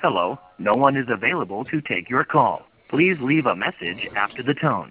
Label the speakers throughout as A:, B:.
A: Hello, no one is available to take your call. Please leave a message after the tone.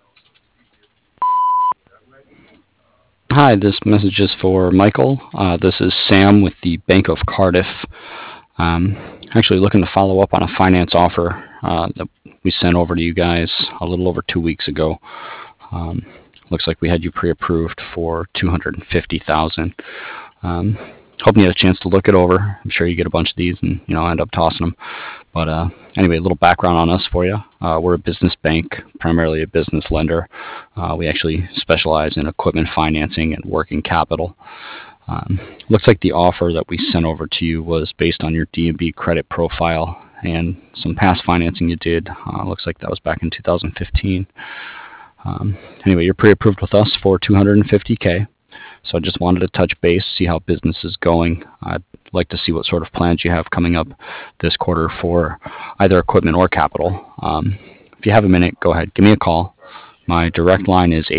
B: Hi, this message is for Michael. This is Sam with the Bank of Cardiff. Actually looking to follow up on a finance offer that we sent over to you guys a little over 2 weeks ago. Um, Looks like we had you pre-approved for 250,000. Hoping you had a chance to look it over. I'm sure you get a bunch of these and end up tossing them. But anyway, a little background on us for you. We're a business bank, primarily a business lender. We actually specialize in equipment financing and working capital. Looks like the offer that we sent over to you was based on your D&B credit profile and some past financing you did. Looks like that was back in 2015. Anyway, you're pre-approved with us for 250K. So I just wanted to touch base, see how business is going. I'd like to see what sort of plans you have coming up this quarter for either equipment or capital. If you have a minute, go ahead, give me a call. My direct line is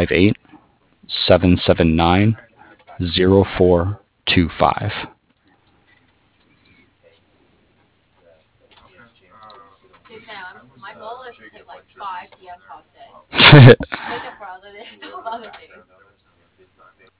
B: 858-779-0425.
C: Hey Sam, my goal is to hit like 5 DM calls a day. Take it for other days, other days.